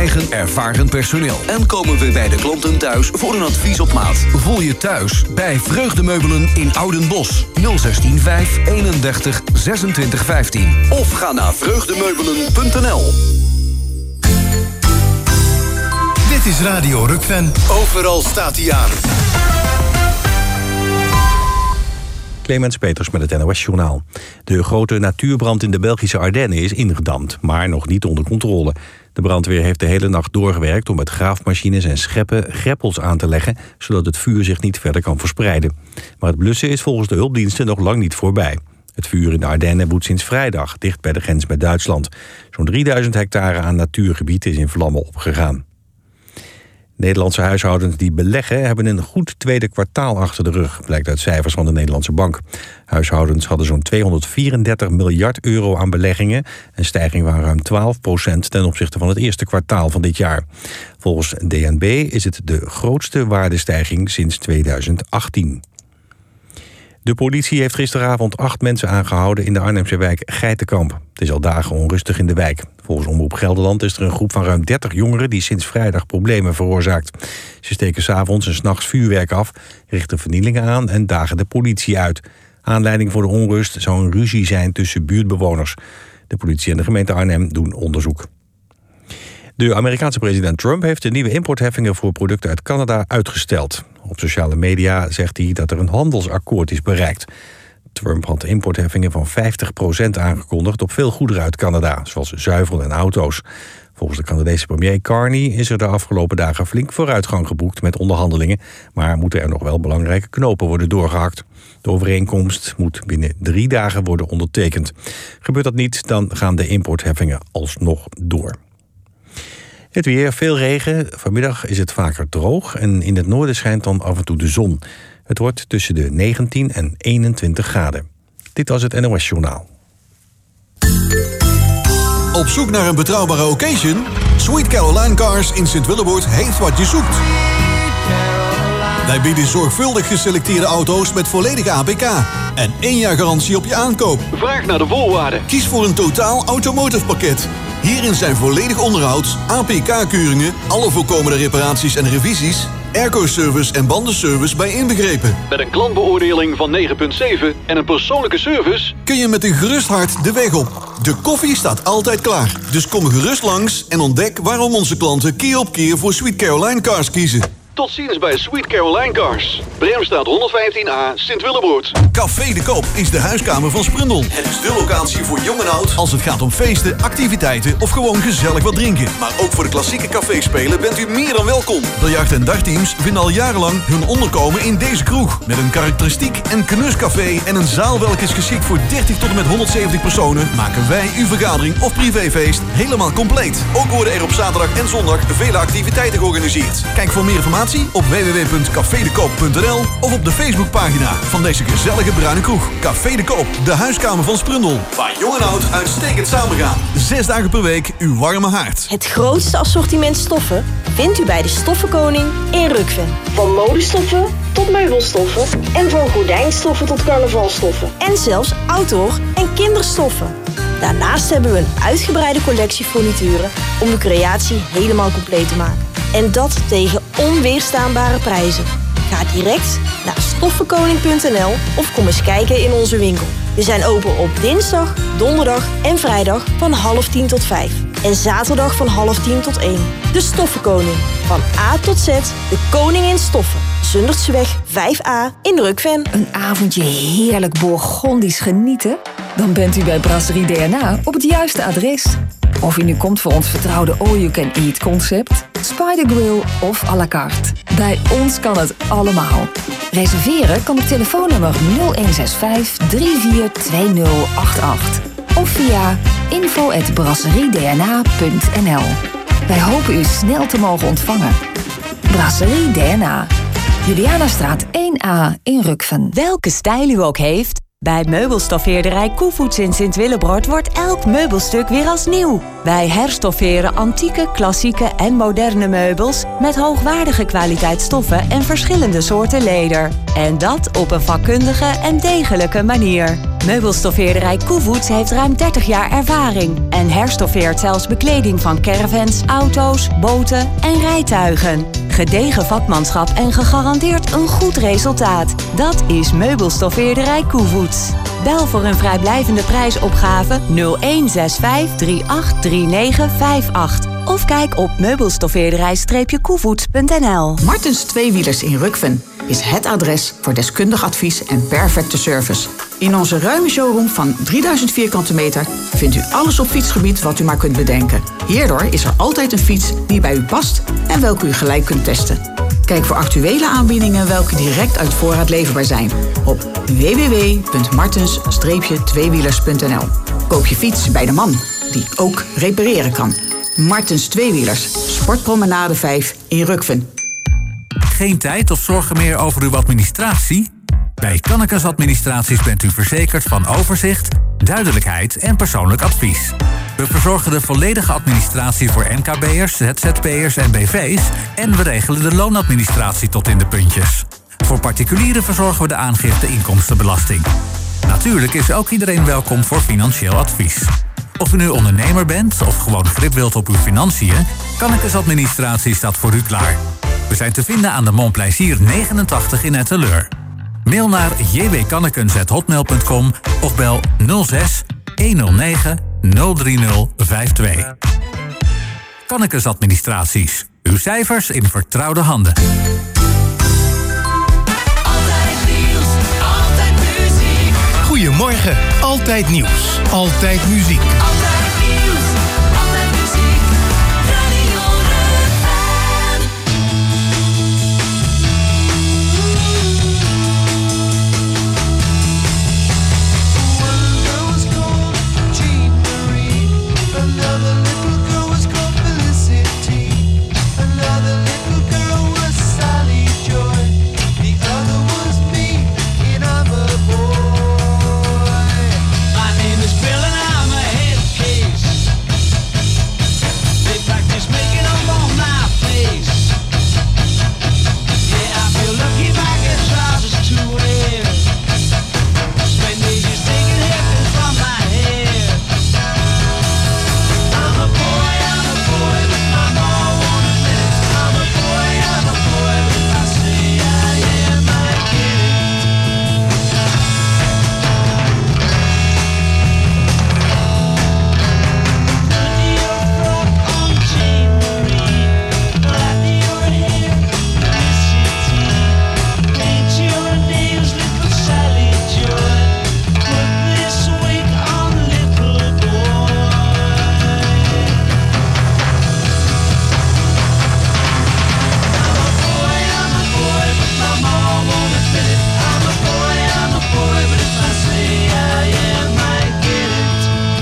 eigen ervaren personeel. En komen we bij de klanten thuis voor een advies op maat. Voel je thuis bij Vreugdemeubelen in Oudenbosch. 016 31 26 15. Of ga naar vreugdemeubelen.nl. Dit is Radio Rukven. Overal staat hij aan. Clemens Peters met het NOS-journaal. De grote natuurbrand in de Belgische Ardennen is ingedamd, maar nog niet onder controle. De brandweer heeft de hele nacht doorgewerkt om met graafmachines en scheppen greppels aan te leggen, zodat het vuur zich niet verder kan verspreiden. Maar het blussen is volgens de hulpdiensten nog lang niet voorbij. Het vuur in de Ardennen woedt sinds vrijdag, dicht bij de grens met Duitsland. Zo'n 3000 hectare aan natuurgebied is in vlammen opgegaan. Nederlandse huishoudens die beleggen hebben een goed tweede kwartaal achter de rug, blijkt uit cijfers van de Nederlandse Bank. Huishoudens hadden zo'n 234 miljard euro aan beleggingen, een stijging van ruim 12% ten opzichte van het eerste kwartaal van dit jaar. Volgens DNB is het de grootste waardestijging sinds 2018. De politie heeft gisteravond 8 mensen aangehouden in de Arnhemse wijk Geitenkamp. Het is al dagen onrustig in de wijk. Volgens Omroep Gelderland is er een groep van ruim 30 jongeren die sinds vrijdag problemen veroorzaakt. Ze steken 's avonds en 's nachts vuurwerk af, richten vernielingen aan en dagen de politie uit. Aanleiding voor de onrust zou een ruzie zijn tussen buurtbewoners. De politie en de gemeente Arnhem doen onderzoek. De Amerikaanse president Trump heeft de nieuwe importheffingen voor producten uit Canada uitgesteld. Op sociale media zegt hij dat er een handelsakkoord is bereikt. Trump had importheffingen van 50% aangekondigd op veel goederen uit Canada, zoals zuivel en auto's. Volgens de Canadese premier Carney is er de afgelopen dagen flink vooruitgang geboekt met onderhandelingen, maar moeten er nog wel belangrijke knopen worden doorgehakt. De overeenkomst moet binnen 3 dagen worden ondertekend. Gebeurt dat niet, dan gaan de importheffingen alsnog door. Het weer, veel regen. Vanmiddag is het vaker droog en in het noorden schijnt dan af en toe de zon. Het wordt tussen de 19 en 21 graden. Dit was het NOS-journaal. Op zoek naar een betrouwbare occasion? Sweet Caroline Cars in Sint-Willeboord heeft wat je zoekt. Wij bieden zorgvuldig geselecteerde auto's met volledige APK en 1 jaar garantie op je aankoop. Vraag naar de voorwaarden. Kies voor een totaal automotive pakket. Hierin zijn volledig onderhoud, APK-keuringen, alle voorkomende reparaties en revisies, airco-service en bandenservice bij inbegrepen. Met een klantbeoordeling van 9,7 en een persoonlijke service kun je met een gerust hart de weg op. De koffie staat altijd klaar. Dus kom gerust langs en ontdek waarom onze klanten keer op keer voor Sweet Caroline Cars kiezen. Tot ziens bij Sweet Caroline Cars. Bremstraat 115A, Sint-Willeboord. Café de Koop is de huiskamer van Sprundel. Het is de locatie voor jong en oud als het gaat om feesten, activiteiten of gewoon gezellig wat drinken. Maar ook voor de klassieke caféspelen bent u meer dan welkom. Biljart- en dartteams vinden al jarenlang hun onderkomen in deze kroeg. Met een karakteristiek en knuscafé en een zaal welke is geschikt voor 30 tot en met 170 personen, maken wij uw vergadering of privéfeest helemaal compleet. Ook worden er op zaterdag en zondag vele activiteiten georganiseerd. Kijk voor meer informatie op www.cafedekoop.nl of op de Facebookpagina van deze gezellige bruine kroeg. Café de Koop, de huiskamer van Sprundel. Waar jong en oud uitstekend samengaan. 6 dagen per week uw warme haard. Het grootste assortiment stoffen vindt u bij de Stoffenkoning in Rukven. Van modestoffen tot meubelstoffen en van gordijnstoffen tot carnavalstoffen. En zelfs outdoor- en kinderstoffen. Daarnaast hebben we een uitgebreide collectie furnituren om uw creatie helemaal compleet te maken. En dat tegen onweerstaanbare prijzen. Ga direct naar stoffenkoning.nl of kom eens kijken in onze winkel. We zijn open op dinsdag, donderdag en vrijdag van 9:30 tot 5. En zaterdag van 9:30 tot 1. De Stoffenkoning. Van A tot Z, de koning in stoffen. Zundertseweg 5A in Rukven. Een avondje heerlijk Bourgondisch genieten? Dan bent u bij Brasserie DNA op het juiste adres. Of u nu komt voor ons vertrouwde all-you-can-eat concept, Spider Grill of à la carte. Bij ons kan het allemaal. Reserveren kan op telefoonnummer 0165 342088 of via info@brasseriedna.nl. Wij hopen u snel te mogen ontvangen. Brasserie DNA. Julianastraat 1A in Rukven. Welke stijl u ook heeft, bij meubelstoffeerderij Koevoets in Sint-Willebroord wordt elk meubelstuk weer als nieuw. Wij herstofferen antieke, klassieke en moderne meubels met hoogwaardige kwaliteit stoffen en verschillende soorten leder. En dat op een vakkundige en degelijke manier. Meubelstoffeerderij Koevoets heeft ruim 30 jaar ervaring en herstoffeert zelfs bekleding van caravans, auto's, boten en rijtuigen. Gedegen vakmanschap en gegarandeerd een goed resultaat. Dat is Meubelstoffeerderij Koevoets. Bel voor een vrijblijvende prijsopgave 0165 383958 of kijk op meubelstoffeerderij-koevoets.nl. Martens Tweewielers in Rukven is het adres voor deskundig advies en perfecte service. In onze ruime showroom van 3000 vierkante meter vindt u alles op fietsgebied wat u maar kunt bedenken. Hierdoor is er altijd een fiets die bij u past en welke u gelijk kunt testen. Kijk voor actuele aanbiedingen welke direct uit voorraad leverbaar zijn op www.martens-tweewielers.nl. Koop je fiets bij de man die ook repareren kan. Martens Tweewielers, Sportpromenade 5 in Rukven. Geen tijd of zorgen meer over uw administratie? Bij Kannekes Administraties bent u verzekerd van overzicht, duidelijkheid en persoonlijk advies. We verzorgen de volledige administratie voor NKB'ers, ZZP'ers en BV's en we regelen de loonadministratie tot in de puntjes. Voor particulieren verzorgen we de aangifte inkomstenbelasting. Natuurlijk is ook iedereen welkom voor financieel advies. Of u nu ondernemer bent of gewoon grip wilt op uw financiën, Kannekes Administratie staat voor u klaar. We zijn te vinden aan de Montplaisir 89 in Etteleur. Mail naar jwkannekens@hotmail.com of bel 06 109 03052. Kannekes Administraties. Uw cijfers in vertrouwde handen. Altijd nieuws, altijd muziek. Goedemorgen, altijd nieuws, altijd muziek. Altijd nieuws, altijd muziek. Radio Rukven. One girl was called Jean Marie. Another little girl was called Felicity. Another little girl was Sally Joy. The other was me, and I'm a boy. My name is Bill and I'm a head case. They practice making up on my face. Yeah, I feel lucky if I get trousers to wear. Spend ages taking hairpins from my hair. I'm a boy, but my mom won't admit it. I'm a boy, but if I say I am, I get it. Put your frock on, Jean Marie. Plait your hair, Felicity. Paint your nails, little Sally Joy. Put this wig on, little boy. I'm a boy, but my mom won't admit it. I'm a boy, but if I say I am, I get it.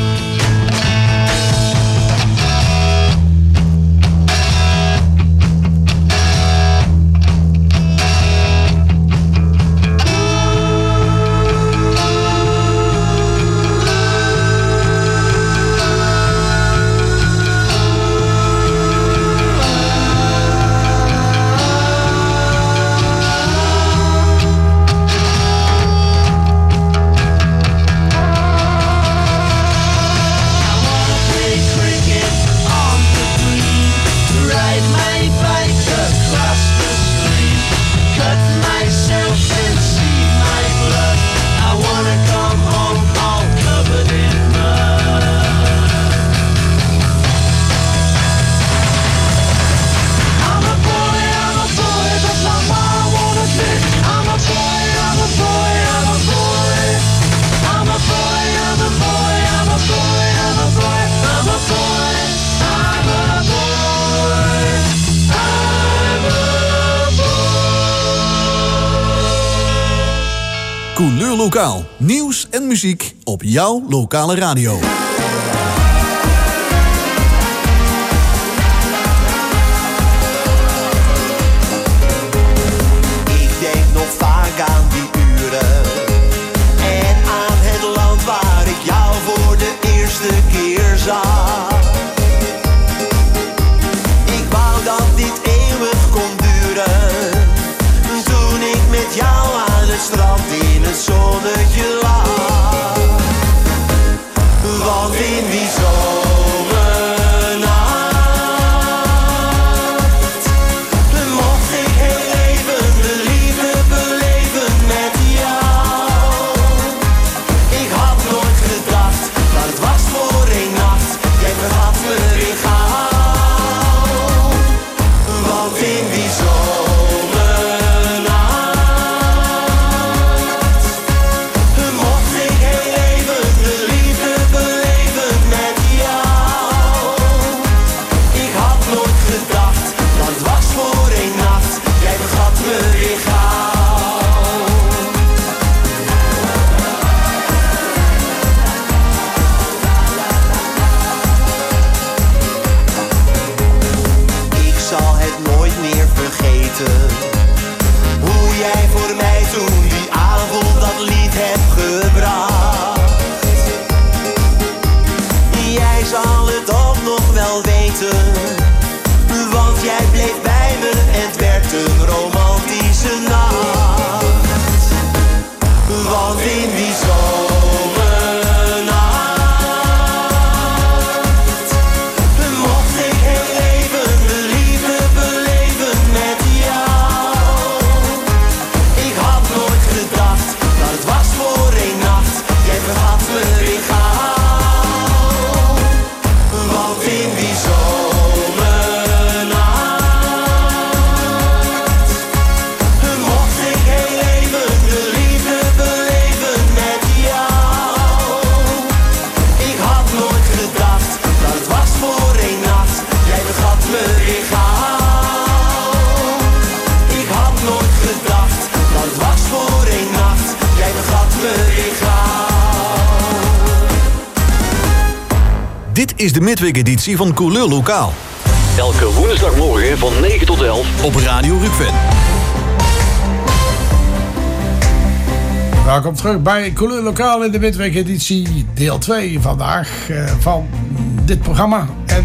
I wanna play cricket on the green, ride my bike across the street, cut myself and see my blood. I wanna come home all covered in mud. I'm a boy, but my mom won't admit it. I'm a boy, I'm a boy. I'm a boy, I'm a boy. I'm a boy, I'm a boy. I'm a boy, I'm a boy. I'm a boy. Couleur Lokaal. Nieuws en muziek op jouw lokale radio. Ik denk nog vaak aan die uren en aan het land waar ik jou voor de eerste keer zag. Ik wou dat dit eeuwig kon duren, toen ik met jou aan het strand in het zonnetje lag. weten hoe jij voor mij toen die avond dat lied hebt gebracht. Jij zal het ook nog wel weten, want jij bleef bij me en het werd een romantische nacht. Want in die zomernacht mocht ik heel even de liefde beleven met jou. Ik had nooit gedacht dat het was voor één nacht. Jij vergat me weer gauw. Want in die zomernacht mocht ik heel even de liefde beleven met jou. Ik had nooit gedacht dat het was voor één nacht. Jij vergat me weer gauw. Ik had nooit gedacht dat het was voor één nacht. Jij vergat me weer gauw. Dit is de midweekeditie van Couleur Lokaal. Elke woensdagmorgen van 9 tot 11 op Radio Rukven. Welkom terug bij Couleur Lokaal in de midweekeditie deel 2 vandaag van dit programma. En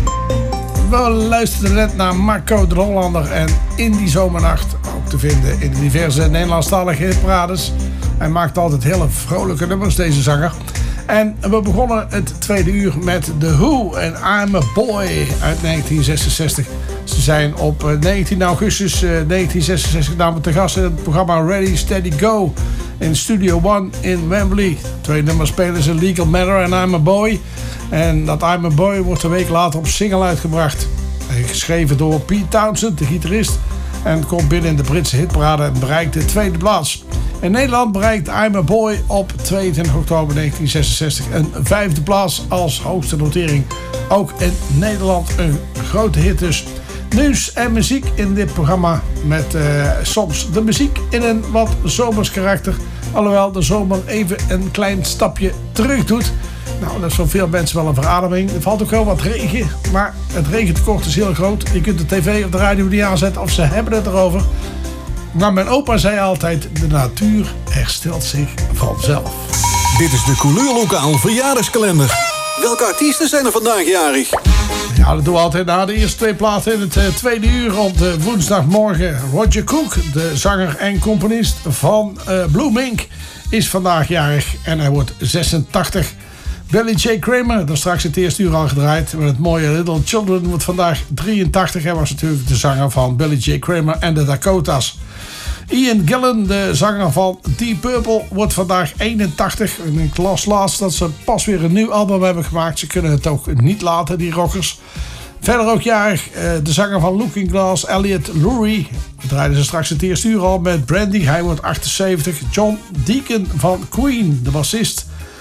we luisterden net naar Marco de Hollander en In die zomernacht, ook te vinden in de diverse Nederlandstalige hitparades. Hij maakt altijd hele vrolijke nummers, deze zanger. En we begonnen het tweede uur met The Who en I'm a Boy uit 1966. Ze zijn op 19 augustus 1966 namelijk te gast in het programma Ready, Steady, Go in Studio One in Wembley. Twee nummers spelen ze, Legal Matter en I'm a Boy. En dat I'm a Boy wordt een week later op single uitgebracht. Geschreven door Pete Townsend, de gitarist. En komt binnen in de Britse hitparade en bereikt de tweede plaats. In Nederland bereikt I'm a Boy op 22 oktober 1966 een vijfde plaats als hoogste notering. Ook in Nederland een grote hit dus. Nieuws en muziek in dit programma met soms de muziek in een wat zomers karakter. Alhoewel de zomer even een klein stapje terug doet. Nou, dat is voor veel mensen wel een verademing. Er valt ook wel wat regen, maar het regentekort is heel groot. Je kunt de tv of de radio niet aanzetten of ze hebben het erover. Maar mijn opa zei altijd, de natuur herstelt zich vanzelf. Dit is de Couleur Lokaal verjaardagskalender. Welke artiesten zijn er vandaag jarig? Ja, dat doen we altijd na de eerste twee platen in het tweede uur op de woensdagmorgen. Roger Cook, de zanger en componist van Blue Mink, is vandaag jarig en hij wordt 86. Billy J. Kramer, daar straks het eerste uur al gedraaid. Met het mooie Little Children wordt vandaag 83. Hij was natuurlijk de zanger van Billy J. Kramer en de Dakotas. Ian Gillan, de zanger van Deep Purple, wordt vandaag 81. En ik las laatst dat ze pas weer een nieuw album hebben gemaakt. Ze kunnen het ook niet laten, die rockers. Verder ook jarig de zanger van Looking Glass, Elliot Lurie. We draaiden ze straks het eerste uur al met Brandy. Hij wordt 78. John Deacon van Queen, de bassist,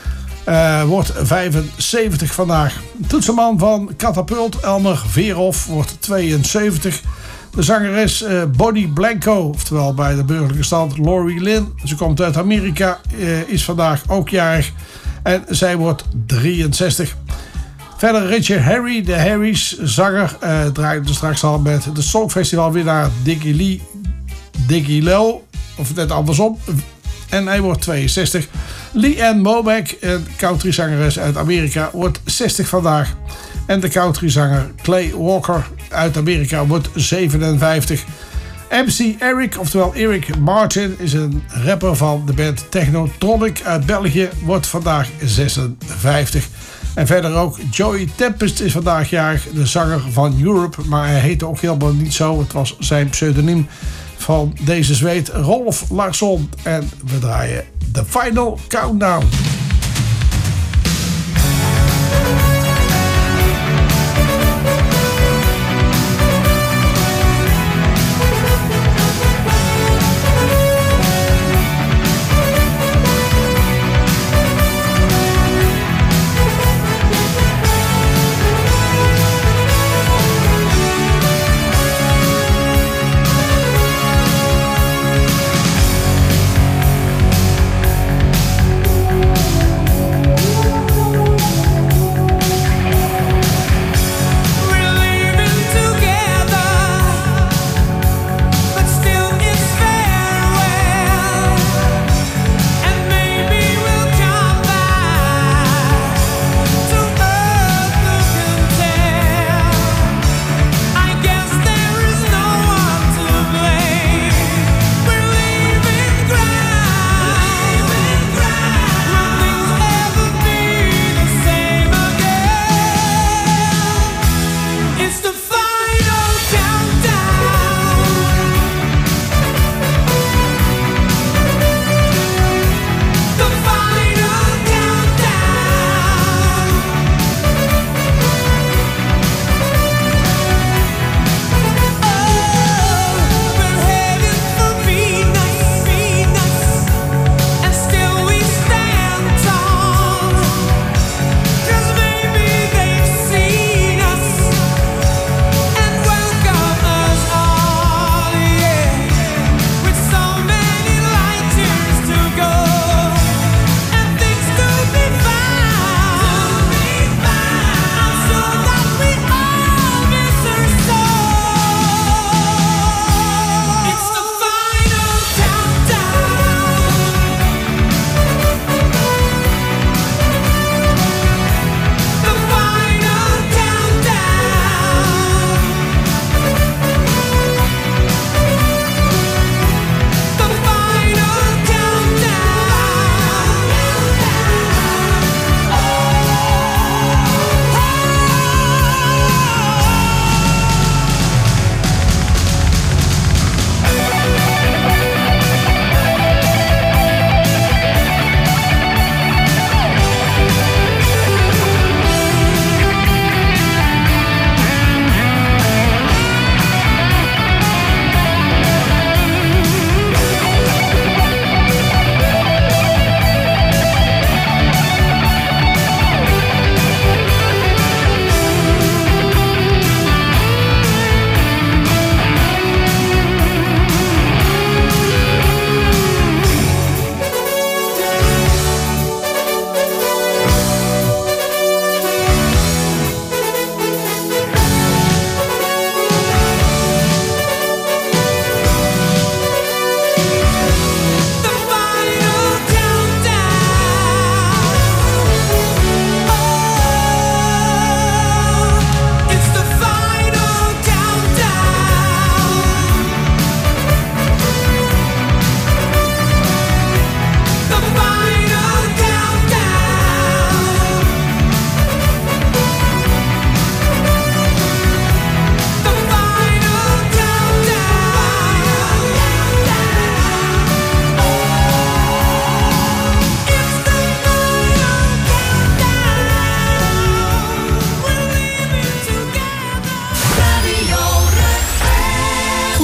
wordt 75 vandaag. Toetsenman van Catapult, Elmer Verhoff, wordt 72. De zangeres Bonnie Blanco, oftewel bij de burgerlijke stand Lori Lynn. Ze komt uit Amerika, is vandaag ook jarig. En zij wordt 63. Verder Richard Harry, de Harrys, zanger, draaide straks al met de Songfestivalwinnaar Diggy Low, of net andersom. En hij wordt 62. Leanne Womack, een countryzangeres uit Amerika, wordt 60 vandaag. En de countryzanger Clay Walker uit Amerika wordt 57. MC Eric, oftewel Eric Martin, is een rapper van de band Technotronic uit België, wordt vandaag 56. En verder ook Joey Tempest is vandaag jarig, de zanger van Europe, maar hij heette ook helemaal niet zo. Het was zijn pseudoniem van deze Zweed Rolf Larsson. En we draaien The Final Countdown.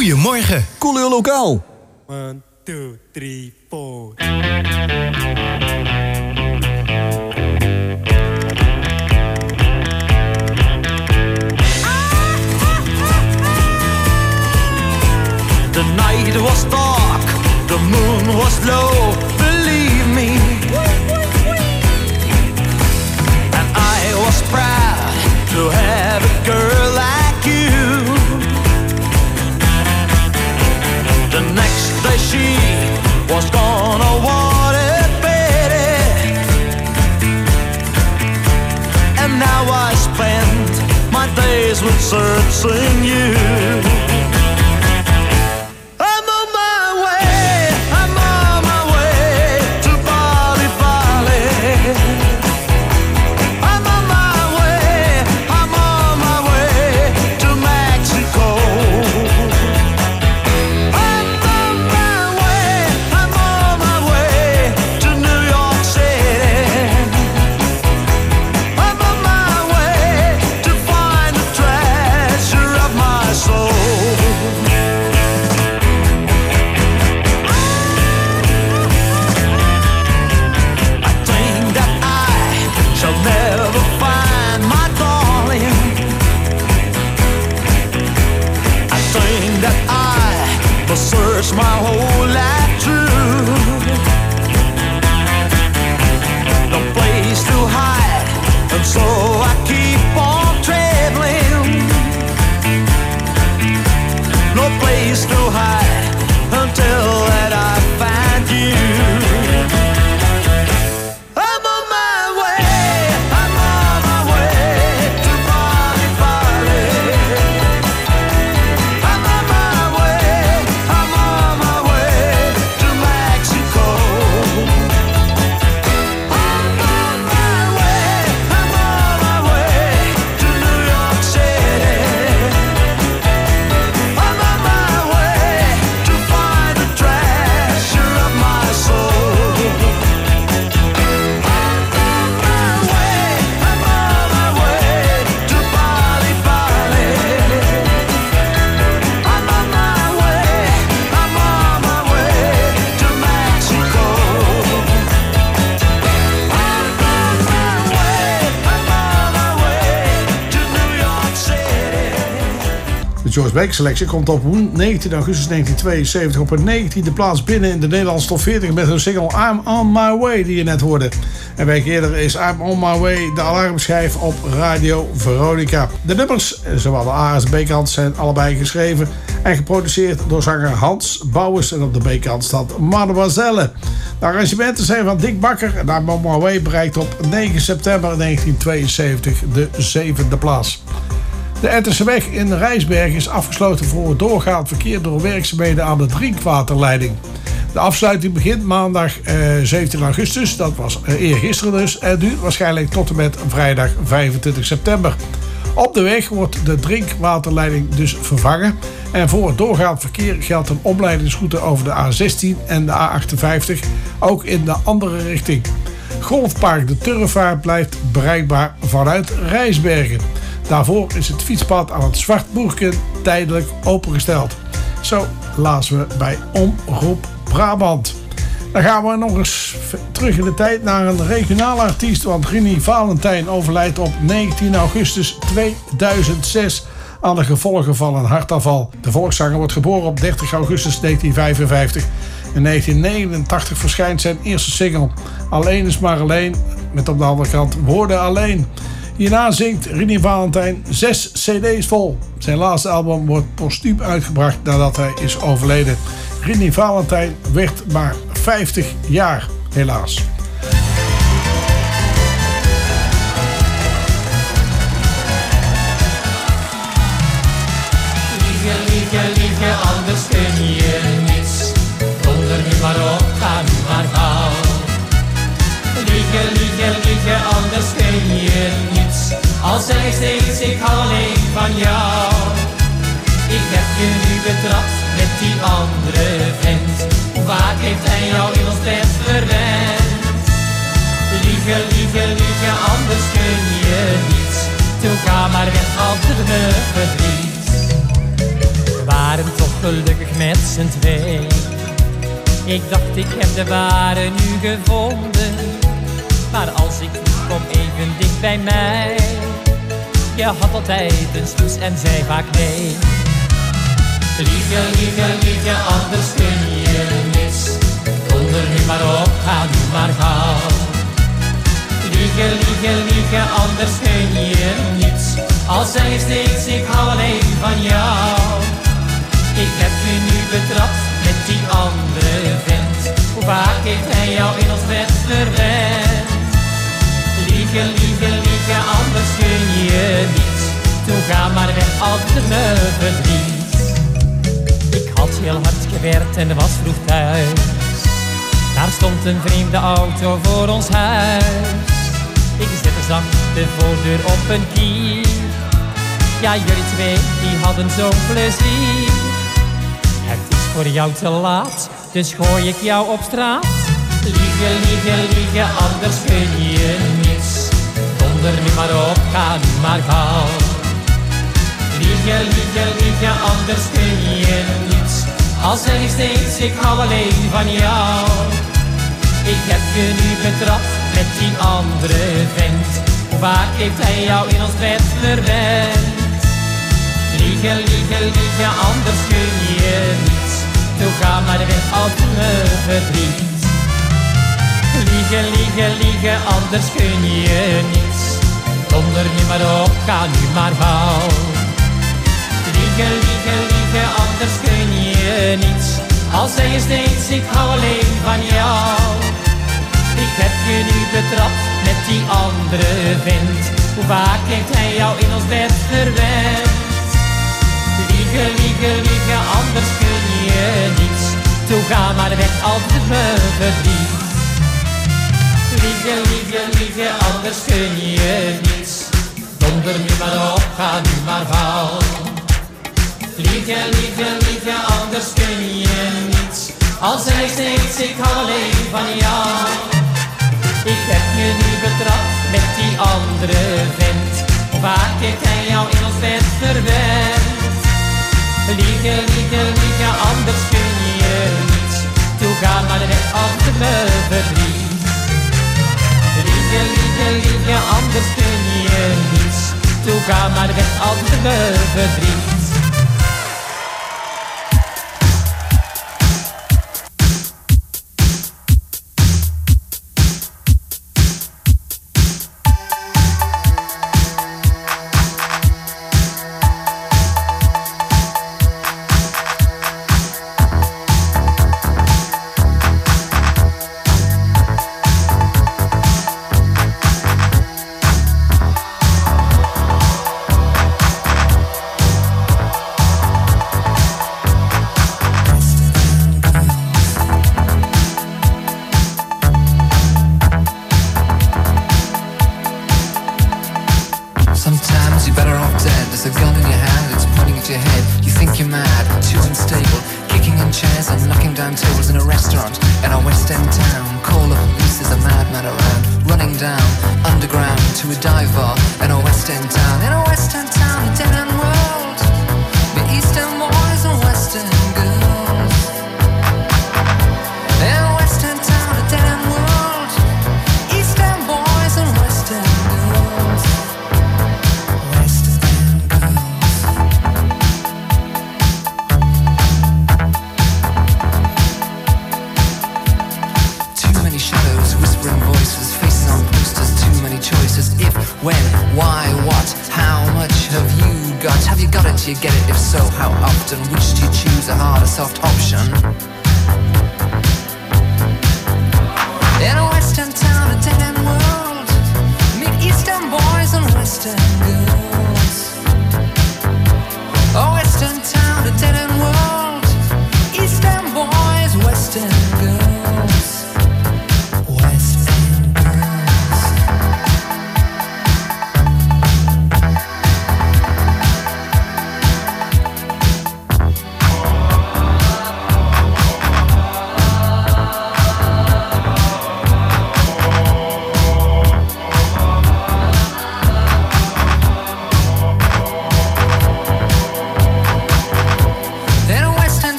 Goedemorgen. Cooleur lokaal. 1, 2, 3, 4. The night was dark, the moon was low, believe me. And I was proud to have a girl like you. The next day she was gone, oh what a pity. And now I spend my days with searching you. Search my whole life through. No place to hide, and so I keep on traveling. No place to hide until that I find you. I'm on my way, I'm on my way to Bali, Bali. I'm on my way, I'm on my way to Mexico. I'm on my way, I'm on my way to New York City. I'm on my way to find the treasure of my soul. I'm on my way, I'm on my way to Bali, Bali. I'm on my way, I'm on my way to Mexico. I'm on my way, I'm on my way to New York City. De George Baker selectie komt op 19 augustus 1972 op een 19e plaats binnen in de Nederlandse top 40 met hun single I'm On My Way die je net hoorde. Een week eerder is I'm On My Way de alarmschijf op Radio Veronica. De nummers, zowel de A als de B-kant, zijn allebei geschreven en geproduceerd door zanger Hans Bouwers en op de B-kant staat Mademoiselle. De arrangementen zijn van Dick Bakker en I'm On My Way bereikt op 9 september 1972 de 7e plaats. De Etterse in Rijsbergen is afgesloten voor het doorgaand verkeer door werkzaamheden aan de drinkwaterleiding. De afsluiting begint maandag 17 augustus, dat was eergisteren dus, en duurt waarschijnlijk tot en met vrijdag 25 september. Op de weg wordt de drinkwaterleiding dus vervangen en voor het doorgaand verkeer geldt een omleidingsroute over de A16 en de A58, ook in de andere richting. Golfpark de Turfvaart blijft bereikbaar vanuit Rijsbergen. Daarvoor is het fietspad aan het Zwartboerken tijdelijk opengesteld. Zo lazen we bij Omroep Brabant. Dan gaan we nog eens terug in de tijd naar een regionale artiest. Want Rini Valentijn overlijdt op 19 augustus 2006 aan de gevolgen van een hartaanval. De volkszanger wordt geboren op 30 augustus 1955. In 1989 verschijnt zijn eerste single Alleen is maar alleen, met op de andere kant Woorden alleen. Hierna zingt Rini Valentijn 6 cd's vol. Zijn laatste album wordt postuum uitgebracht nadat hij is overleden. Rini Valentijn werd maar 50 jaar, helaas. Liefje, anders kun je niets. Donder nu maar op, ga nu maar gauw. Liefje, anders kun je niets. Al zeg ik steeds, ik hou alleen van jou. Ik heb je nu betrapt met die andere vent. Hoe vaak heeft hij jou in ons bed verwend? Liefje, anders kun je niets. Toen ga maar weg, altijd me verdriet. We waren toch gelukkig met z'n twee. Ik dacht ik heb de ware nu gevonden, maar als ik vroeg kom even dicht bij mij. Je had altijd een stoes en zei vaak nee. Liefje, liefje, liefje, anders kun je niets. Donder nu maar op, ga nu maar gauw. Liefje, liefje, liefje, anders kun je niets. Al zeg je steeds, ik hou alleen van jou. Ik heb je nu betrapt met die andere vent. Hoe vaak heeft hij jou in ons bed verwend? Liefje, liefje, liefje, anders kun je niets. Toen ga maar weg, altijd me verdriet. Ik had heel hard gewerkt en was vroeg thuis. Daar stond een vreemde auto voor ons huis. Ik zette zacht de voordeur op een kier. Ja, jullie twee, die hadden zo'n plezier. Het is voor jou te laat, dus gooi ik jou op straat. Liefje, liefje, liefje, anders kun je niets. Donder nu maar op, ga nu maar gauw. Liefje, liefje, liefje, anders kun je niets. Al zeg ik steeds, ik hou alleen van jou. Ik heb je nu betrapt met die andere vent. Hoe vaak heeft hij jou in ons bed verwend? Liefje, liefje, liefje, anders kun je niets. Toen ga maar weg, altijd me verdriet. Liefje, liefje, liefje, anders kun je niets. Donder nu maar op, ga nu maar gauw. Liefje, liefje, liefje, anders kun je niets. Al zeg je steeds, ik hou alleen van jou. Ik heb je nu betrapt met die andere vent. Hoe vaak heeft hij jou in ons bed verwend? Liefje, liefje, liefje, anders kun je niets. Toen ga maar weg, altijd me verdriet. Liefje, liefje, liefje, anders kun je niets. Donder nu maar op, ga nu maar gauw. Liefje, liefje, liefje, anders kun je niets. Al zeg ik steeds, ik hou alleen van jou. Ik heb je nu betrapt met die andere vent. Hoe vaak heeft hij jou in ons bed verwend? Liefje, liefje, liefje, anders kun je niets. Toen ga maar weg, altijd me verdriet. Liefje, liefje, liefje, anders kun je niets. Toen ga maar weg, altijd me verdriet.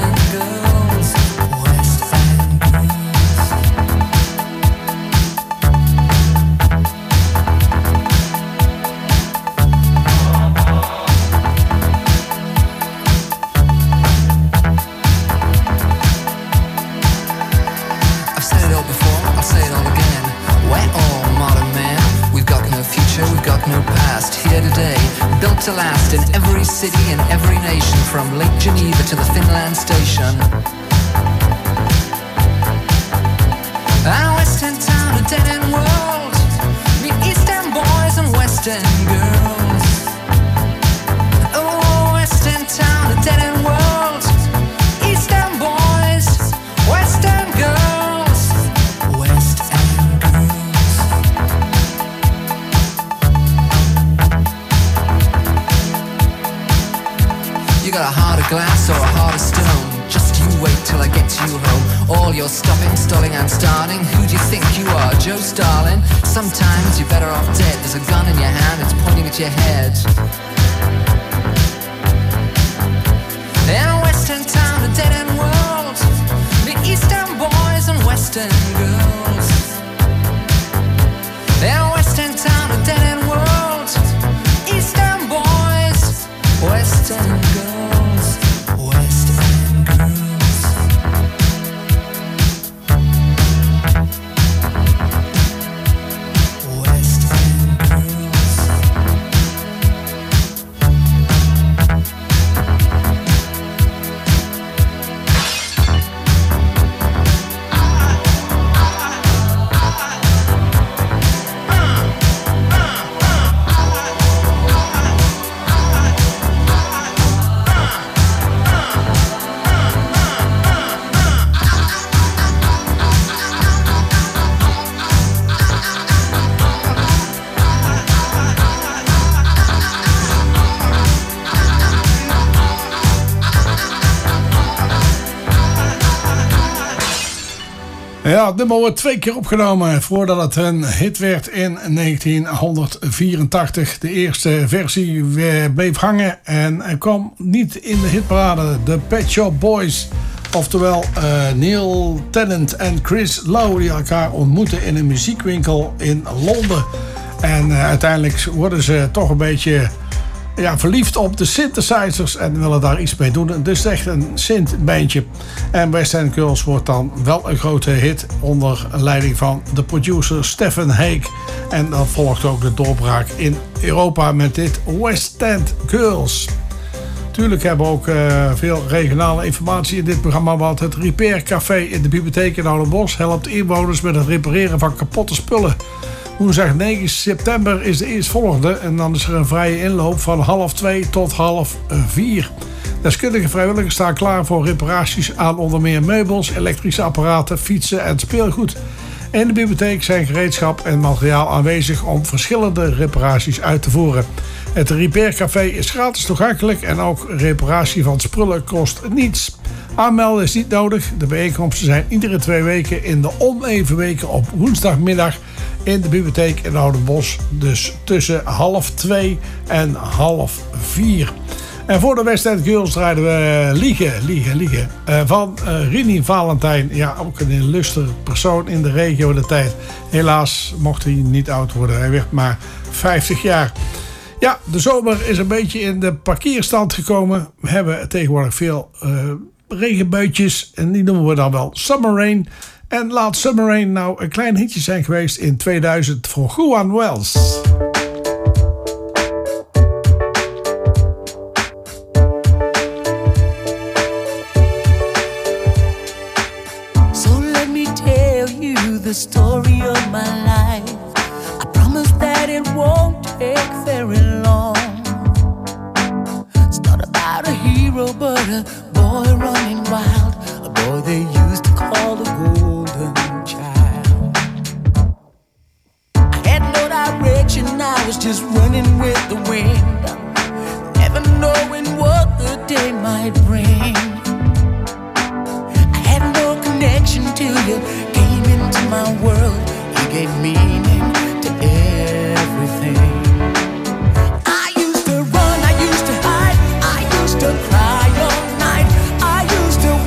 End girls, West End girls. I've said it all before, I'll say it all again. We're all modern men. We've got no future, we've got no past. Here today, built to last in every city and every nation, from Lake Geneva to the Finland station. Our West End town, a dead end world. Meet East End boys and West End girls. Oh, West End town, a dead end world. East End boys, West End girls. West End girls. You got a heart of glass or a heart of stone? Just you wait till I get you home. All your stopping, stalling and starting. Who do you think you are, Joe Starling? Sometimes you're better off dead. There's a gun in your hand, it's pointing at your head. In a West End town, a dead end world. The East End boys and West End girls. In a West End town, a dead end world. East End boys, West End girls, West End girls. West End girls. Ja, het nummer wordt 2 keer opgenomen voordat het een hit werd in 1984. De eerste versie bleef hangen en kwam niet in de hitparade. De Pet Shop Boys, oftewel Neil Tennant en Chris Lowe, die elkaar ontmoeten in een muziekwinkel in Londen. En uiteindelijk worden ze toch een beetje verliefd op de synthesizers en willen daar iets mee doen. Dus echt een synth-bandje. En West End Girls wordt dan wel een grote hit onder leiding van de producer Stephen Hague. En dan volgt ook de doorbraak in Europa met dit West End Girls. Tuurlijk hebben we ook veel regionale informatie in dit programma. Want het Repair Café in de bibliotheek in Oudenbosch helpt inwoners met het repareren van kapotte spullen. Woensdag 9 september is de eerstvolgende en dan is er een vrije inloop van 1:30 tot 3:30. Deskundige vrijwilligers staan klaar voor reparaties aan onder meer meubels, elektrische apparaten, fietsen en speelgoed. In de bibliotheek zijn gereedschap en materiaal aanwezig om verschillende reparaties uit te voeren. Het Repair Café is gratis toegankelijk en ook reparatie van spullen kost niets. Aanmelden is niet nodig. De bijeenkomsten zijn iedere 2 weken in de oneven weken op woensdagmiddag in de bibliotheek in Oudenbosch. Dus tussen 2:30 en 3:30. En voor de West End Girls draaiden we Liegen van Rini Valentijn. Ja, ook een illustre persoon in de regio in de tijd. Helaas mocht hij niet oud worden. Hij werd maar 50 jaar. Ja, de zomer is een beetje in de parkeerstand gekomen. We hebben tegenwoordig veel regenbuitjes en die noemen we dan wel Summer Rain. En laat Summer Rain nou een klein hitje zijn geweest in 2000 voor Juan Wells. The story of my life. I promise that it won't take very long. It's not about a hero, but a boy running wild. A boy they used to call the golden child. I had no direction, I was just running with the wind, never knowing what the day might bring. I had no connection till you came into my world. You gave meaning to everything. I used to run, I used to hide, I used to cry all night. I used to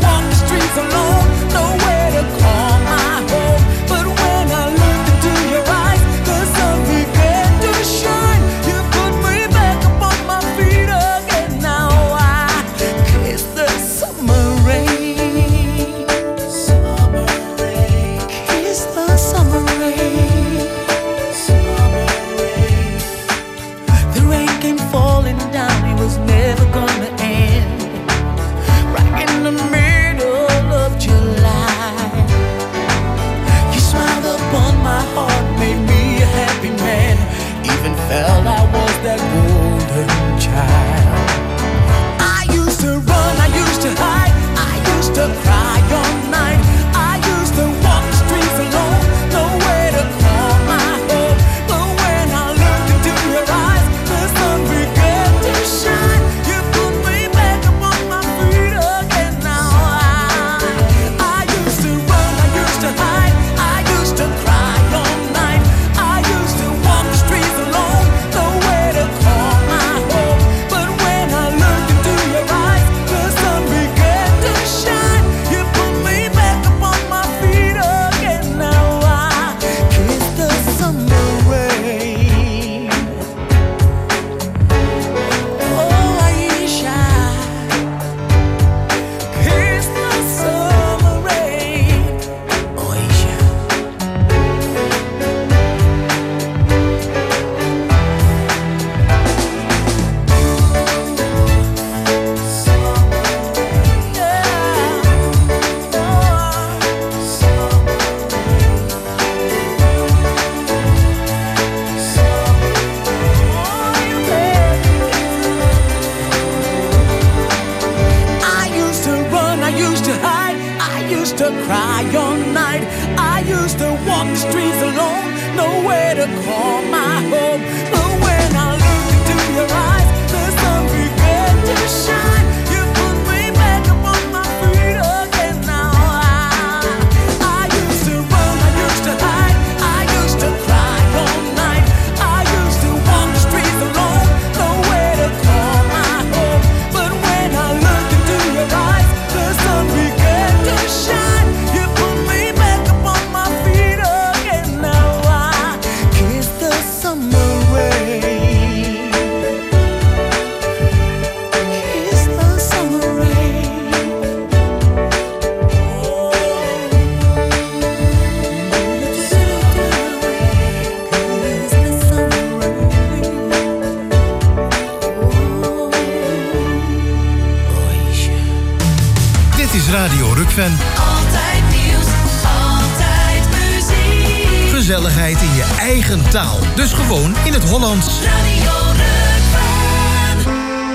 used to cry all night. I used to walk the streets alone, nowhere to call my home. But when I look into your eyes, the sun began to shine. You put me back up on my feet again now. I used to run, I used to hide, I used to cry all night. I used to walk the streets alone, nowhere to call my home. But when I look into your eyes, the sun began to shine. You put me back up on my feet again now. I kiss the summer rain. Kiss the summer rain. Kiss the summer Dit is Radio Rukven. Altijd nieuws, altijd muziek. Gezelligheid in je eigen taal. Dus gewoon in het Hollands. Radio Rukven.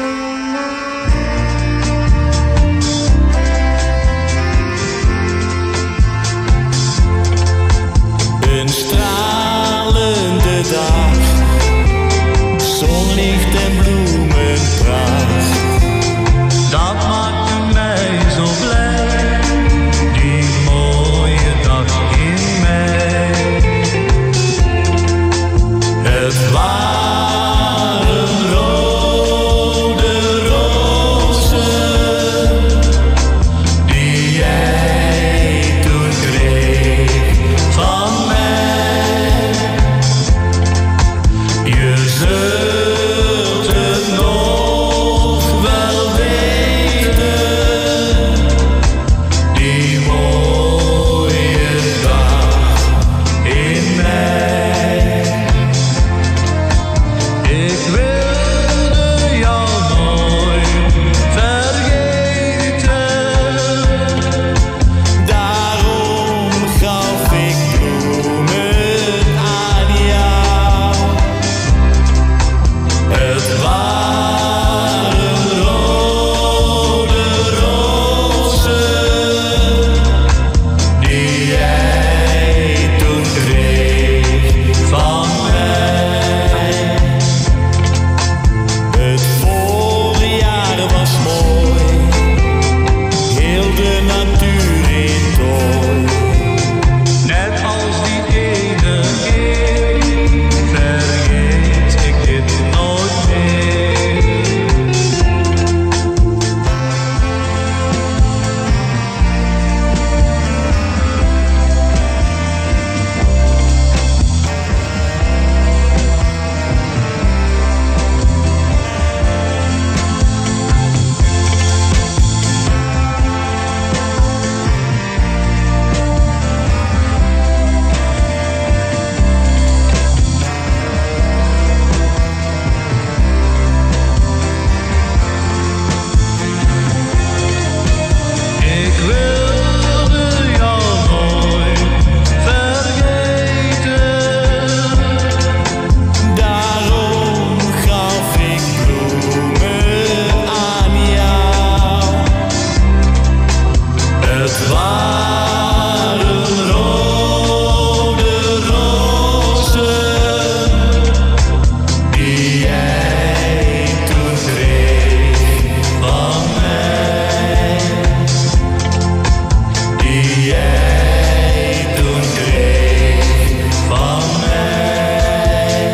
Een stralende dag, zonlicht en bloemenpracht. Dat maakte mij zo blij, die mooie dag in mei. Het waren rode rozen, die jij toen kreeg van mij. Je zult het nog wel weten, die mooie dag in mei. Ik wilde jou nooit vergeten, daarom gaf ik bloemen aan jou. Het waren rode rozen, die jij toen kreeg van mij. Het voorjaar was mooi, heel de natuur in tooi. Net als die ene keer, vergeet ik dit nooit meer. Ik wilde jou nooit vergeten, daarom gaf ik bloemen aan jou. Het waren rode rozen, die jij toen kreeg van mij. Die jij toen kreeg van mij.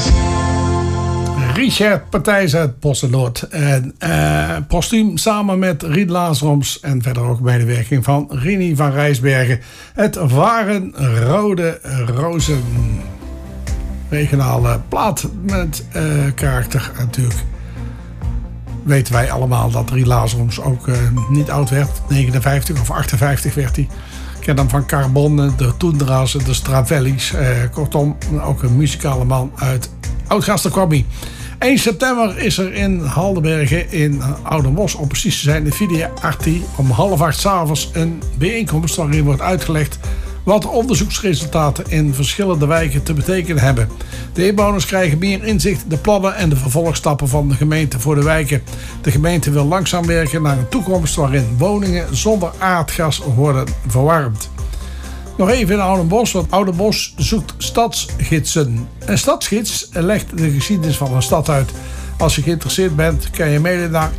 Richard Partijs uit Bossen-Noord. En postuum samen met Riet Lazaroms en verder ook medewerking van Rini van Rijsbergen. Het waren rode rozen. Regionale plaat met karakter natuurlijk. Weten wij allemaal dat Riet Lazaroms ook niet oud werd. 59 of 58 werd hij. Ik ken hem van Carbon, de Toendra's, de Stravelli's. Kortom, ook een muzikale man uit Oud-Gasterkwamie. 1 september is er in Haldenbergen in Oudenbosch, om precies te zijn, de Videa Arti om 7:30 's avonds een bijeenkomst waarin wordt uitgelegd wat onderzoeksresultaten in verschillende wijken te betekenen hebben. De inwoners krijgen meer inzicht in de plannen en de vervolgstappen van de gemeente voor de wijken. De gemeente wil langzaam werken naar een toekomst waarin woningen zonder aardgas worden verwarmd. Nog even in Oudenbosch, want Oudenbosch zoekt stadsgidsen. Een stadsgids legt de geschiedenis van een stad uit. Als je geïnteresseerd bent, kan je mailen naar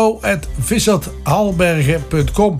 info@visithalbergen.com.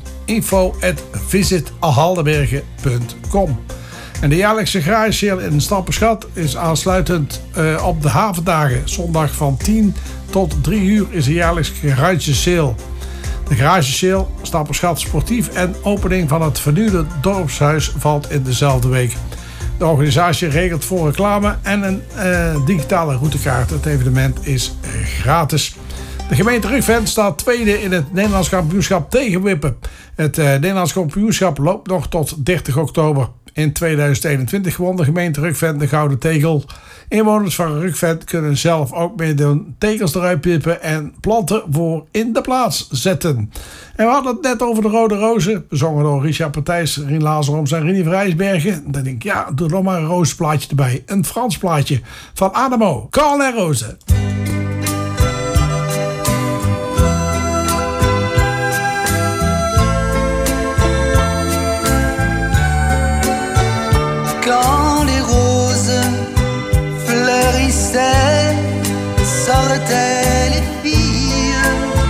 info@visithalbergen.com. En de jaarlijkse garage sale in Stapelschat is aansluitend op de havendagen. Zondag van 10 tot 3 uur is de jaarlijkse garage sale. De garage sale, Stapelschat sportief en opening van het vernieuwde dorpshuis valt in dezelfde week. De organisatie regelt voor reclame en een digitale routekaart. Het evenement is gratis. De gemeente Rukven staat tweede in het Nederlands kampioenschap tegenwippen. Het Nederlands kampioenschap loopt nog tot 30 oktober. In 2021 won de gemeente Rukven de Gouden Tegel. Inwoners van Rukven kunnen zelf ook meedoen, tegels eruit pippen en planten voor in de plaats zetten. En we hadden het net over de Rode Rozen, bezongen door Richard Partijs, Rien Lazaroms en Rini Vrijsbergen. Dan denk ik, ja, doe nog maar een rozenplaatje erbij. Een Frans plaatje van Adamo, Karl en Rozen. Quand les roses fleurissaient, sortaient les filles.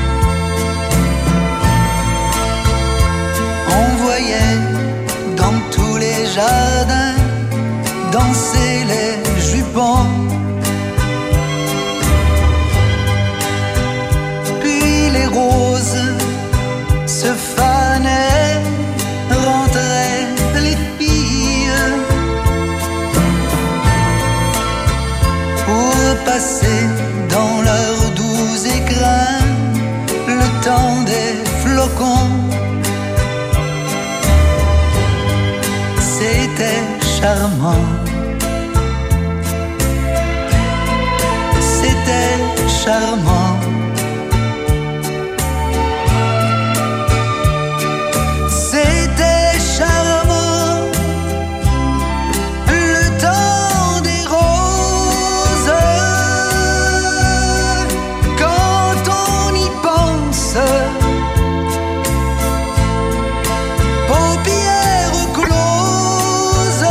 On voyait dans tous les jardins danser les jupons. Puis les roses se fanaient, rentraient les filles. Pour passer dans leurs doux écrins le temps des flocons. C'était charmant, c'était charmant. C'était charmant, le temps des roses. Quand on y pense, paupières closes.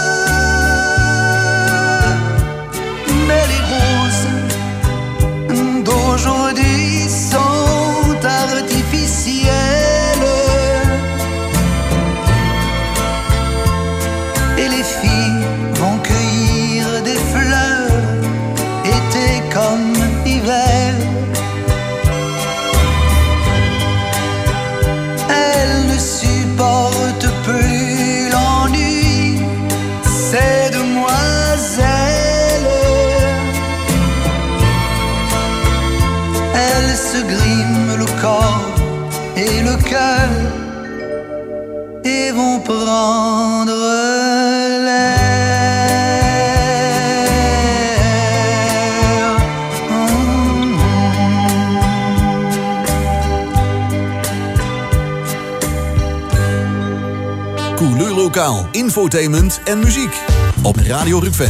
Mais les roses d'aujourd'hui sont artificielles. Et les filles vont cueillir des fleurs, été comme hiver. Elles ne supportent plus l'ennui, ces demoiselles. Elles se griment le corps et le cœur et vont prendre l'air. Couleur lokaal, infotainment en muziek op Radio Rukven.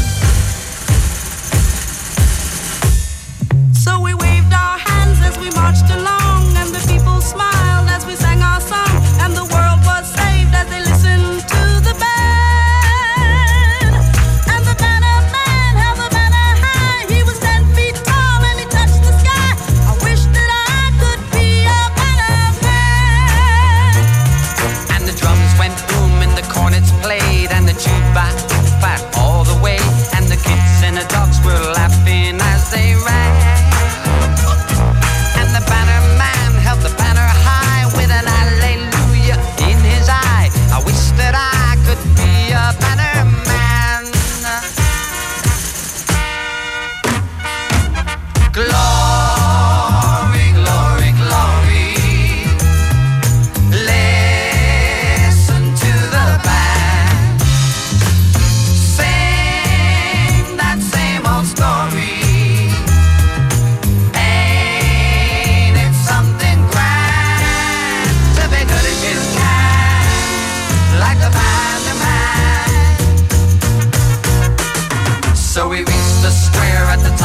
So we waved our hands as we marched along, and the people smiled as we sang our song, and the world was saved as they listened to the band. And the banner man held the banner high, he was 10 feet tall and he touched the sky. I wish that I could be a banner man. And the drums went boom and the cornets played and the jukebox back all the way, and the kids and the dogs were laughing as they ran. And the banner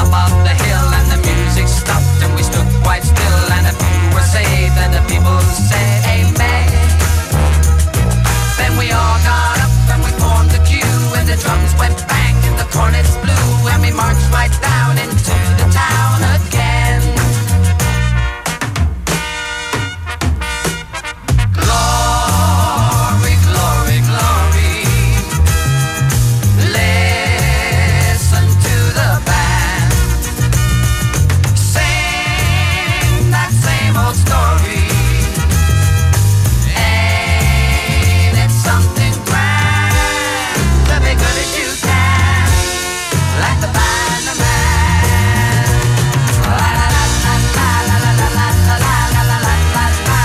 bottom of the hill, and the music stopped, and we stood quite still, and the people were saved, and the people said amen. Then we all got up and we formed a queue, and the drums went bang and the cornets blew, and we marched right down into the town again. Glory, glory, glory. Listen to the band sing that same old story. Ain't it something grand to be good as you can, like the band of man. La la la la la la la la la la la la la la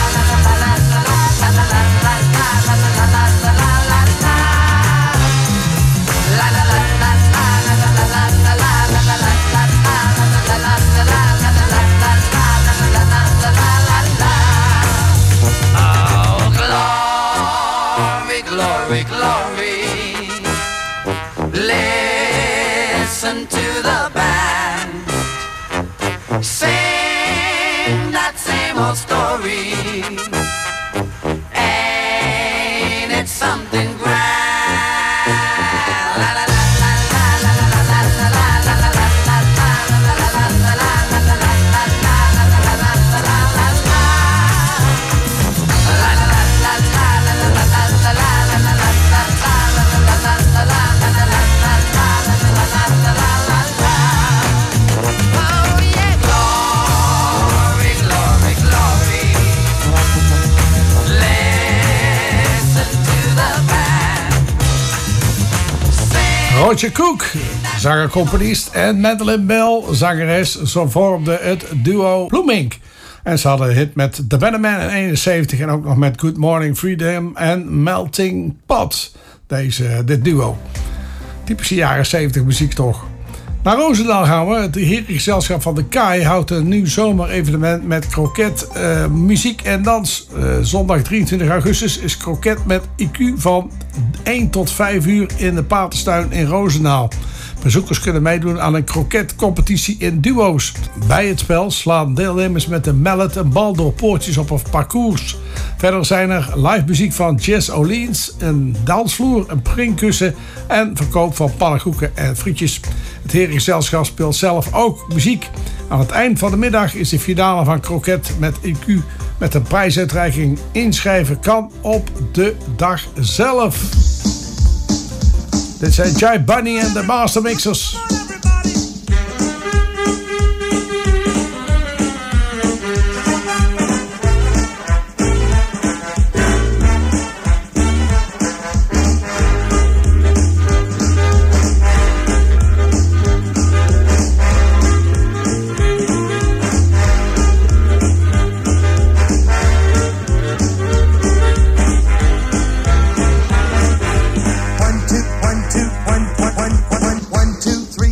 glory, glory. Listen to the band sing that same old story. Ain't it something grand? La la la la la la la la la la la la la. Roger Cook, zanger-componist, en Madeleine Bell, zangeres. Zo vormden het duo Blue Mink. En ze hadden een hit met The Bannerman in 71 en ook nog met Good Morning Freedom en Melting Pot. Dit duo. Typische jaren 70 muziek toch. Naar Roosendaal gaan we. Het herengezelschap van de KAI houdt een nieuw zomerevenement met kroket, muziek en dans. Zondag 23 augustus is kroket met IQ van 1 tot 5 uur in de Paterstuin in Roosendaal. Bezoekers kunnen meedoen aan een kroketcompetitie in duo's. Bij het spel slaan deelnemers met een mallet een bal door poortjes op een parcours. Verder zijn er live muziek van Jess O'Leans, een dansvloer, een springkussen en verkoop van pannenkoeken en frietjes. Het herengezelschap speelt zelf ook muziek. Aan het eind van de middag is de finale van kroket met IQ met een prijsuitreiking. Inschrijven kan op de dag zelf. Dit zijn Jai Bunny en de Master Mixers. One, two, three.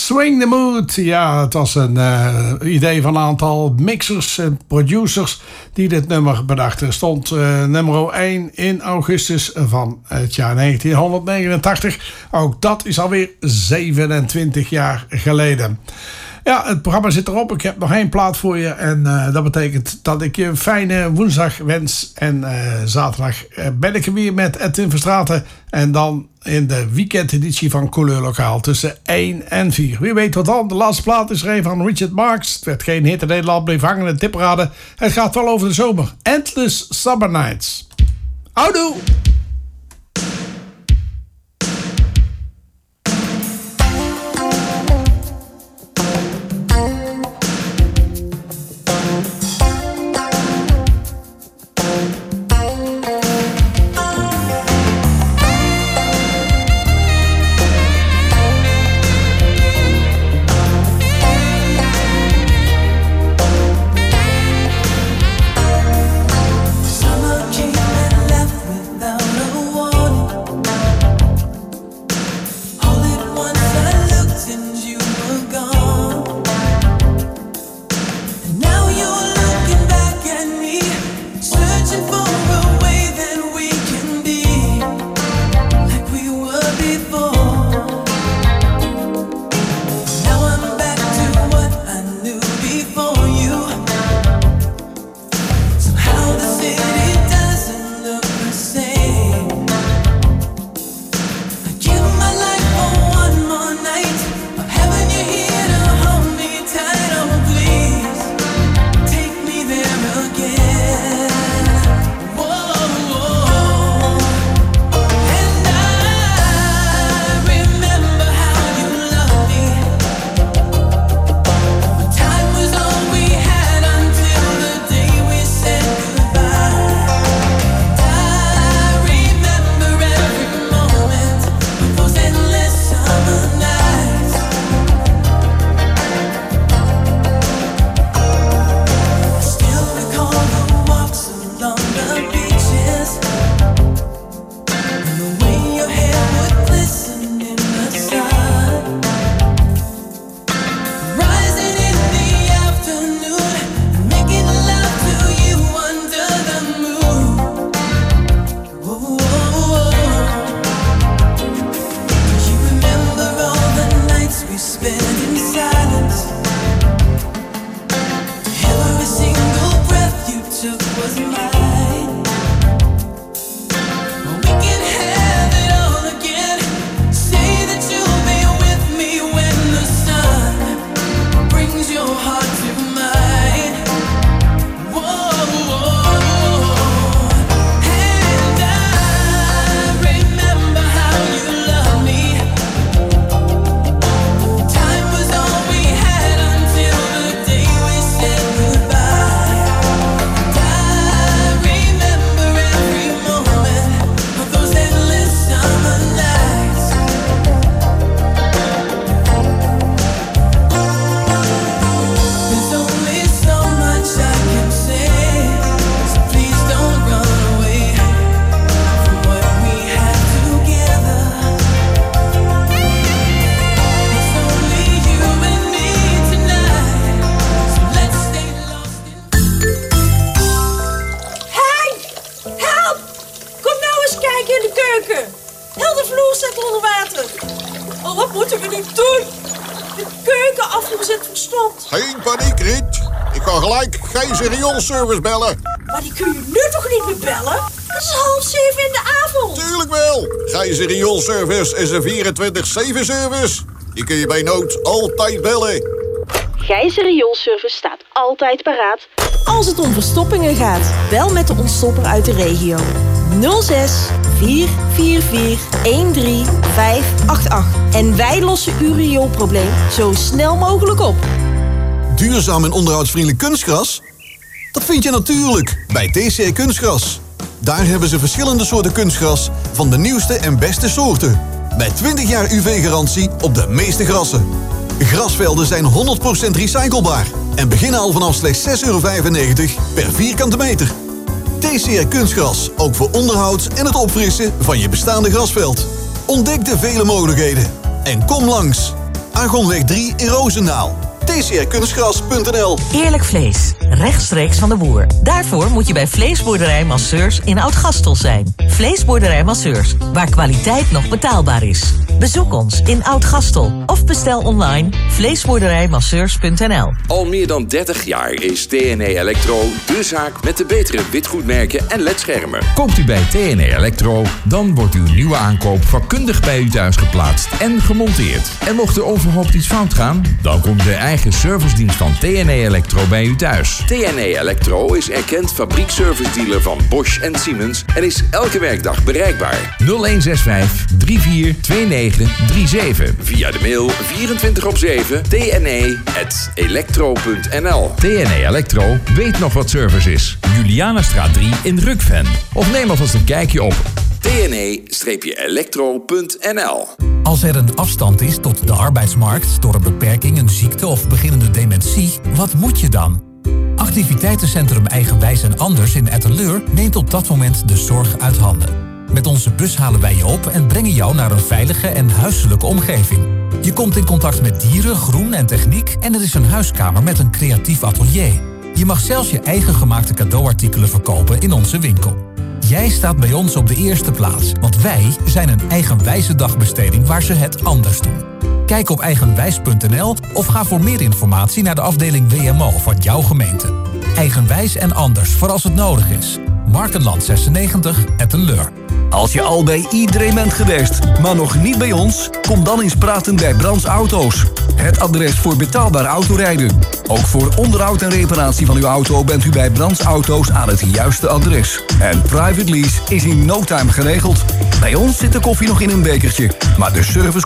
Swing the Mood. Ja, het was een idee van een aantal mixers en producers die dit nummer bedachten. Stond nummer 1 in augustus van het jaar 1989. Ook dat is alweer 27 jaar geleden. Ja, het programma zit erop. Ik heb nog 1 plaat voor je. En dat betekent dat ik je een fijne woensdag wens. En zaterdag ben ik er weer met Edwin Verstraeten. En dan in de weekendeditie van Couleur Lokaal tussen 1 en 4. Wie weet wat dan. De laatste plaat is er een van Richard Marx. Het werd geen hit in Nederland, bleef hangen in de tipparade. Het gaat wel over de zomer. Endless Summer Nights. Houdoe! Summer came and left without a warning. All at once I looked and you were gone. And now you're looking back at me, searching for a way that we can be like we were before. Now I'm back to what I knew before you. Somehow the city doesn't look the same. I give my life for one more night of having you here to hold me tight. Oh, please take me there again. Whoa, and I remember how you loved me. But time was all we had until the day we said goodbye. I remember every moment of those endless summer nights. I still recall the walks along the beaches and the way your hair would glisten in the sun. Rising in the afternoon and making love to you under the moon. Whoa. You remember all the nights we spent in silence. Every single breath you took was mine. We can have it all again. Say that you'll be with me when the sun brings your heart to mine. Whoa, and I remember how you loved me. Time was all we had until the day we said goodbye. I remember every moment of those endless summer nights. There's only so much I can say, so please don't run away from what we had together. It's only you and me tonight, so let's stay lost in. Hey! Help! Kom nou eens kijken in de keuken. Heel de vloer staat onder water. Oh, wat moeten we nu doen? De keukenafvoer zit verstompt. Geen paniek, Riet. Ik kan gelijk Gijzer Rioolservice bellen. Maar die kun je nu toch niet meer bellen? Het is 6:30 in de avond. Tuurlijk wel. Gijzer Rioolservice is een 24/7 service. Die kun je bij nood altijd bellen. Gijzer Rioolservice staat altijd paraat als het om verstoppingen gaat. Bel met de ontstopper uit de regio. 06 444 13588. En wij lossen uw rioolprobleem zo snel mogelijk op. Duurzaam en onderhoudsvriendelijk kunstgras? Dat vind je natuurlijk bij TCR Kunstgras. Daar hebben ze verschillende soorten kunstgras van de nieuwste en beste soorten. Met 20 jaar UV-garantie op de meeste grassen. Grasvelden zijn 100% recyclebaar en beginnen al vanaf slechts €6,95 per vierkante meter. TCR Kunstgras, ook voor onderhoud en het opfrissen van je bestaande grasveld. Ontdek de vele mogelijkheden en kom langs. Argonweg 3 in Roosendaal. tcrkunstgras.nl. Eerlijk vlees, rechtstreeks van de boer. Daarvoor moet je bij Vleesboerderij Masseurs in Oud-Gastel zijn. Vleesboerderij Masseurs, waar kwaliteit nog betaalbaar is. Bezoek ons in Oud-Gastel of bestel online vleesboerderijmasseurs.nl. Al meer dan 30 jaar is TNE Electro de zaak met de betere witgoedmerken en ledschermen. Koopt u bij TNE Electro, dan wordt uw nieuwe aankoop vakkundig bij u thuis geplaatst en gemonteerd. En mocht er onverhoopt iets fout gaan, dan komt de eigen servicedienst van TNE Electro bij u thuis. TNE Electro is erkend fabriekservice-dealer van Bosch en Siemens en is elke werkdag bereikbaar. 0165 342937. Via de mail 24/7 tne@electro.nl. TNE Electro weet nog wat service is. Julianastraat 3 in Rukven. Of neem alvast een kijkje op tne-electro.nl. Als er een afstand is tot de arbeidsmarkt door een beperking, een ziekte of beginnende dementie, wat moet je dan? Activiteitencentrum Eigenwijs en Anders in Etteleur neemt op dat moment de zorg uit handen. Met onze bus halen wij je op en brengen jou naar een veilige en huiselijke omgeving. Je komt in contact met dieren, groen en techniek en er is een huiskamer met een creatief atelier. Je mag zelfs je eigen gemaakte cadeauartikelen verkopen in onze winkel. Jij staat bij ons op de eerste plaats, want wij zijn een eigenwijze dagbesteding waar ze het anders doen. Kijk op eigenwijs.nl of ga voor meer informatie naar de afdeling WMO van jouw gemeente. Eigenwijs en Anders voor als het nodig is. Markenland 96, Etteleur. Als je al bij iedereen bent geweest, maar nog niet bij ons, kom dan eens praten bij Brands Auto's. Het adres voor betaalbaar autorijden. Ook voor onderhoud en reparatie van uw auto bent u bij Brands Auto's aan het juiste adres. En private lease is in no time geregeld. Bij ons zit de koffie nog in een bekertje, maar de service